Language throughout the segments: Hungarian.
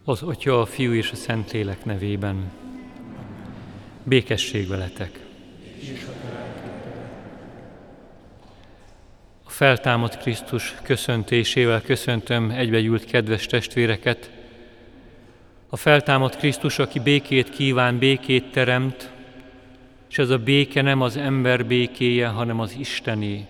Az Atya, a Fiú és a Szentlélek nevében. Békesség veletek. A feltámadt Krisztus köszöntésével köszöntöm egybegyűlt kedves testvéreket. A feltámadt Krisztus, aki békét kíván, békét teremt, és ez a béke nem az ember békéje, hanem az Istené.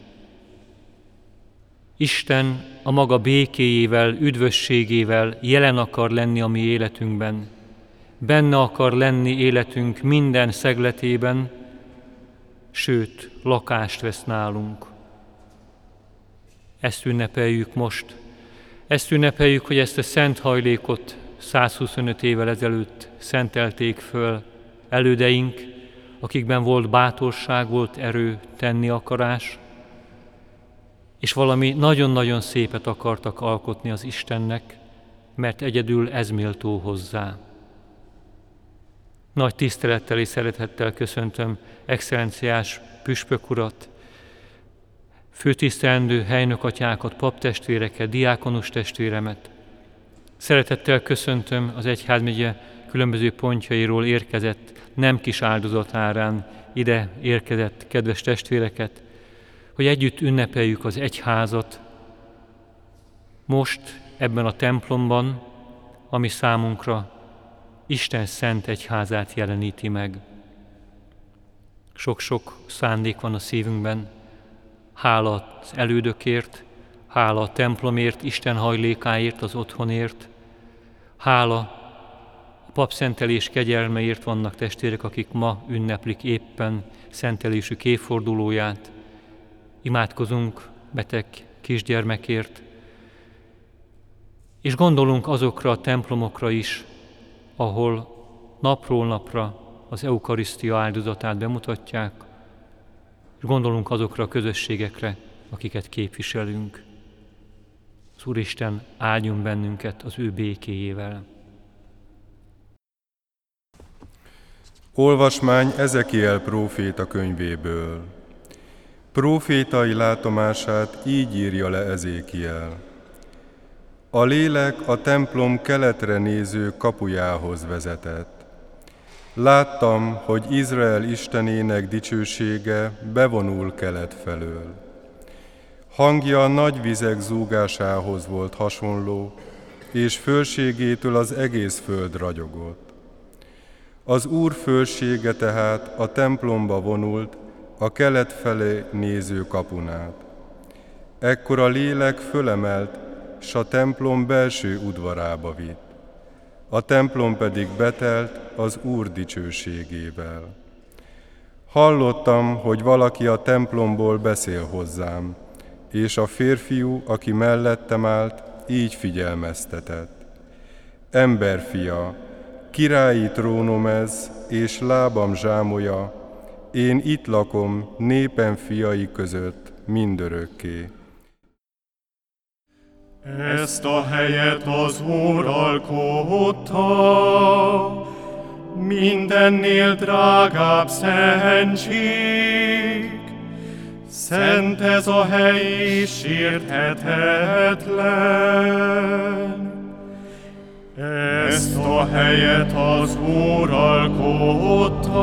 Isten a maga békéjével, üdvösségével jelen akar lenni a mi életünkben. Benne akar lenni életünk minden szegletében, sőt, lakást vesz nálunk. Ezt ünnepeljük most. Ezt ünnepeljük, hogy ezt a szent hajlékot 125 évvel ezelőtt szentelték föl elődeink, akikben volt bátorság, volt erő, tenni akarás, és valami nagyon-nagyon szépet akartak alkotni az Istennek, mert egyedül ez méltó hozzá. Nagy tisztelettel és szeretettel köszöntöm excellenciás püspök urat, főtisztelendő helynökatyákat, paptestvéreket, diákonus testvéremet. Szeretettel köszöntöm az egyházmegye különböző pontjairól érkezett, nem kis áldozatárán ide érkezett kedves testvéreket, hogy együtt ünnepeljük az egyházat most ebben a templomban, ami számunkra Isten szent egyházát jeleníti meg. Sok-sok szándék van a szívünkben, hála az elődökért, hála a templomért, Isten hajlékáért, az otthonért, hála a papszentelés kegyelmeért. Vannak testvérek, akik ma ünneplik éppen szentelésük évfordulóját. Imádkozunk beteg kisgyermekért, és gondolunk azokra a templomokra is, ahol napról napra az eukarisztia áldozatát bemutatják, és gondolunk azokra a közösségekre, akiket képviselünk. Az Úristen áldjon bennünket az ő békéjével. Olvasmány Ezekiel próféta könyvéből. Prófétai látomását így írja le Ezékiel. A lélek a templom keletre néző kapujához vezetett. Láttam, hogy Izrael Istenének dicsősége bevonul kelet felől. Hangja nagy vizek zúgásához volt hasonló, és fölségétől az egész föld ragyogott. Az Úr fölsége tehát a templomba vonult, a kelet felé néző kapunát. Ekkor a lélek fölemelt, s a templom belső udvarába vitt. A templom pedig betelt az Úr dicsőségével. Hallottam, hogy valaki a templomból beszél hozzám, és a férfiú, aki mellettem állt, így figyelmeztetett. Emberfia, királyi trónom ez, és lábam zsámolya, én itt lakom népem fiai között mindörökké. Ezt a helyet az Úr alkotta, mindennél drágább szentség. Szent ez a hely és sérthetetlen. Ezt a helyet az Úr alkotta,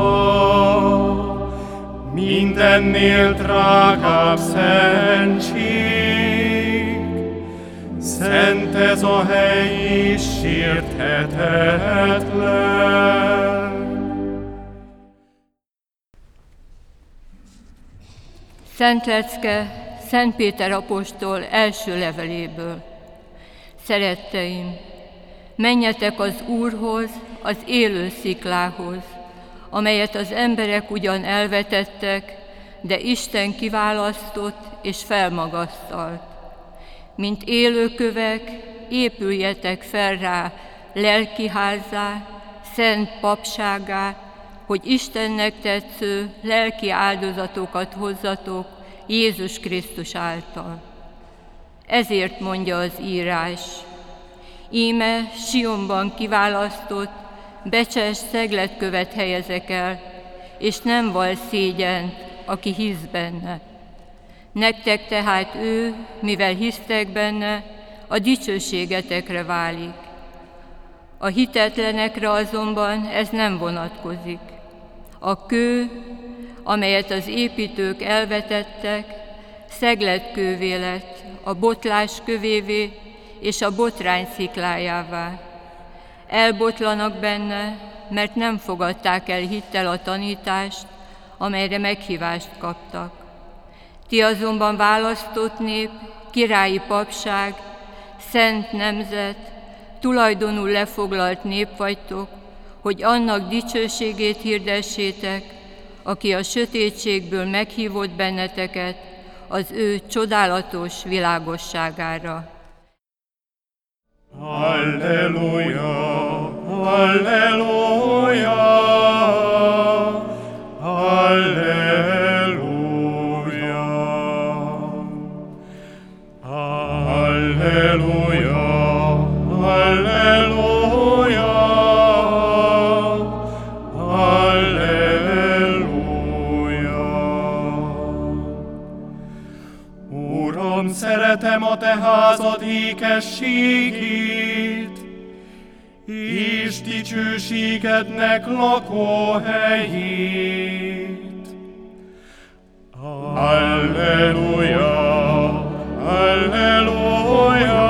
mindennél drágább szentség. Szent ez a hely és sérthetetlen. Szent lecke Szent Péter apostol első leveléből. Szeretteim, menjetek az Úrhoz, az élő sziklához, amelyet az emberek ugyan elvetettek, de Isten kiválasztott és felmagasztalt. Mint élőkövek, épüljetek fel rá lelkiházá, szent papságá, hogy Istennek tetsző lelki áldozatokat hozzatok Jézus Krisztus által. Ezért mondja az írás: íme Sionban kiválasztott, becses szegletkövet helyezek el, és nem val szégyent, aki hisz benne. Nektek tehát ő, mivel hisztek benne, a dicsőségetekre válik. A hitetlenekre azonban ez nem vonatkozik. A kő, amelyet az építők elvetettek, szegletkővé lett, a botlás kövévé és a botrány sziklájává. Elbotlanak benne, mert nem fogadták el hittel a tanítást, amelyre meghívást kaptak. Ti azonban választott nép, királyi papság, szent nemzet, tulajdonul lefoglalt nép vagytok, hogy annak dicsőségét hirdessétek, aki a sötétségből meghívott benneteket az ő csodálatos világosságára. Halleluja, halleluja, halleluja, halleluja, halleluja, halleluja. Uram, szeretem a te házad ékességét, és dicsőségednek lakóhelyét. Halleluja, halleluja,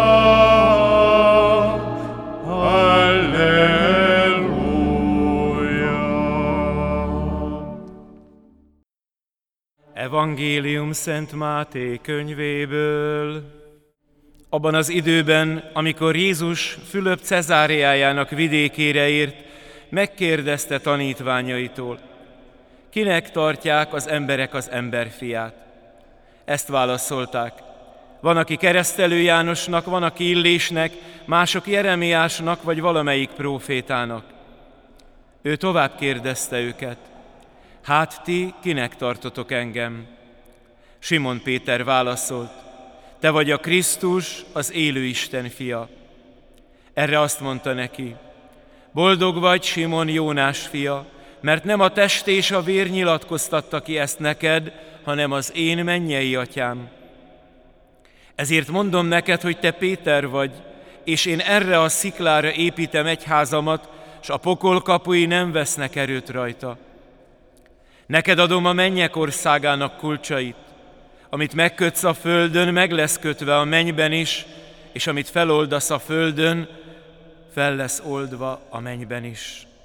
halleluja. Evangélium Szent Máté könyvéből. Abban az időben, amikor Jézus Fülöp Cezáreájának vidékére ért, megkérdezte tanítványaitól, kinek tartják az emberek az emberfiát? Ezt válaszolták, van, aki Keresztelő Jánosnak, van, aki Illésnek, mások Jeremiásnak vagy valamelyik prófétának. Ő tovább kérdezte őket, hát ti kinek tartotok engem? Simon Péter válaszolt, te vagy a Krisztus, az élő Isten fia. Erre azt mondta neki, boldog vagy, Simon, Jónás fia, mert nem a test és a vér nyilatkoztatta ki ezt neked, hanem az én mennyei atyám. Ezért mondom neked, hogy te Péter vagy, és én erre a sziklára építem egyházamat, s a pokol kapui nem vesznek erőt rajta. Neked adom a mennyek országának kulcsait. Amit megkötsz a földön, meg lesz kötve a mennyben is, és amit feloldasz a földön, fel lesz oldva a mennyben is.